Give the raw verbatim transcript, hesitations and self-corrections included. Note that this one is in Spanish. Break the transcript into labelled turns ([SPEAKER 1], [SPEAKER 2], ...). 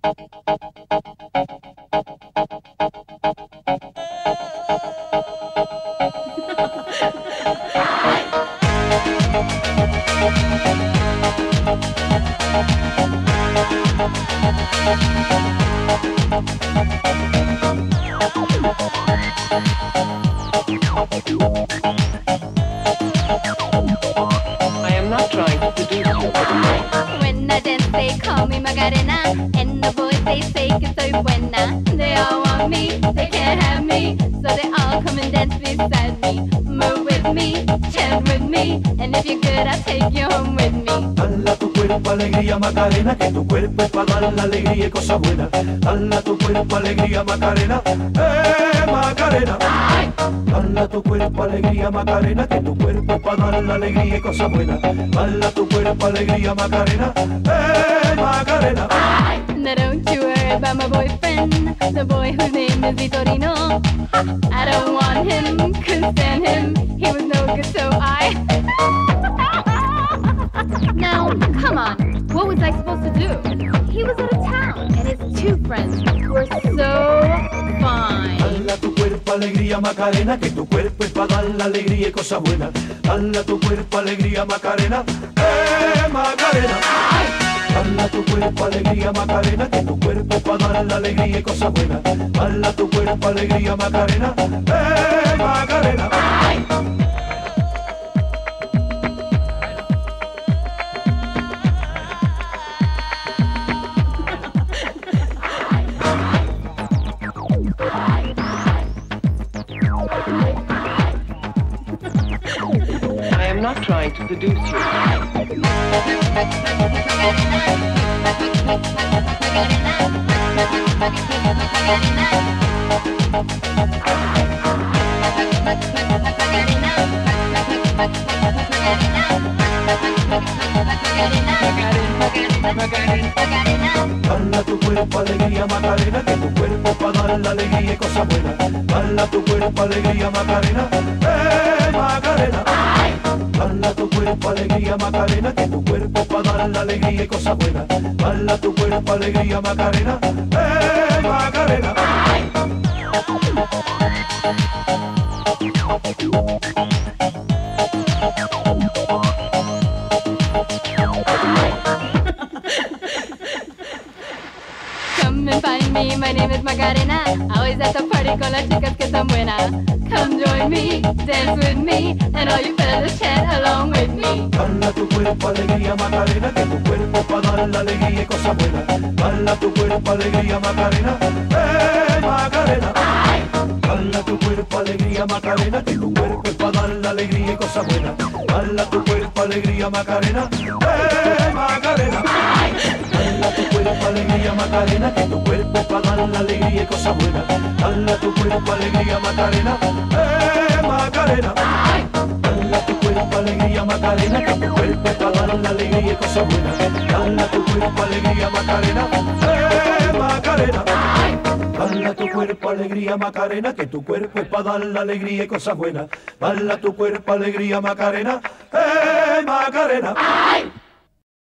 [SPEAKER 1] I am not trying to seduce you.
[SPEAKER 2] When I dance, they call me Macarena, and the boys they say que soy buena. They all want me, they can't have me, so they all come and dance beside me. Move with me, chant with me, and if you're good, I'll take you home with me.
[SPEAKER 3] Dala tu cuerpo alegría Macarena, que tu cuerpo es para dar la alegría y cosas buenas. Dala tu cuerpo alegría Macarena, eh Macarena. Dala tu cuerpo alegría Macarena, que tu cuerpo es para dar la alegría y cosas buenas. Dala tu cuerpo alegría Macarena, eh Macarena.
[SPEAKER 2] Now don't you worry about my boyfriend, the boy whose name is Vitorino. I don't want him, couldn't stand him, he was no good, so I... Now, come on, what was I supposed to do? He was out of town, and his two friends were so fine.
[SPEAKER 3] Dala tu cuerpo alegría Macarena, que tu cuerpo es para dar la alegría y cosas buenas. Dala tu cuerpo alegría Macarena, eh Macarena. Dala tu cuerpo alegría Macarena, que tu cuerpo es para dar la alegría y cosas buenas. Dala tu cuerpo alegría Macarena, eh Macarena.
[SPEAKER 1] I am not trying to seduce you.
[SPEAKER 3] Dala tu cuerpo alegría Macarena, que tu cuerpo es para dar la alegría y cosas buenas. Dala tu cuerpo alegría Macarena, eh Macarena. Dala tu cuerpo alegría Macarena, que tu cuerpo es para dar la alegría y cosas buenas. Dala tu cuerpo alegría Macarena, eh Macarena.
[SPEAKER 2] Come and find me, my name is Macarena. Always at the party con las chicas que son buenas. Come join me, dance with me, and all you fellas chant along with me.
[SPEAKER 3] Dala tu cuerpo alegría Macarena, que tu cuerpo es para dar la alegría y cosas buenas. Dala tu cuerpo alegría Macarena, eh Macarena. Dala tu cuerpo alegría Macarena, que tu cuerpo es para dar la alegría y cosas buenas. Dala tu cuerpo alegría Macarena, eh Macarena. Dala tu cuerpo alegría Macarena, que tu cuerpo es para dar la alegría y cosas buenas. Dala tu cuerpo alegría Macarena, eh Macarena. Dala tu cuerpo alegría Macarena, que tu cuerpo es para dar la alegría y cosas buenas. Dala tu cuerpo alegría Macarena, eh Macarena. Dala tu cuerpo alegría Macarena, que tu cuerpo es para dar la alegría y cosas buenas. Dala tu cuerpo alegría Macarena, eh Macarena.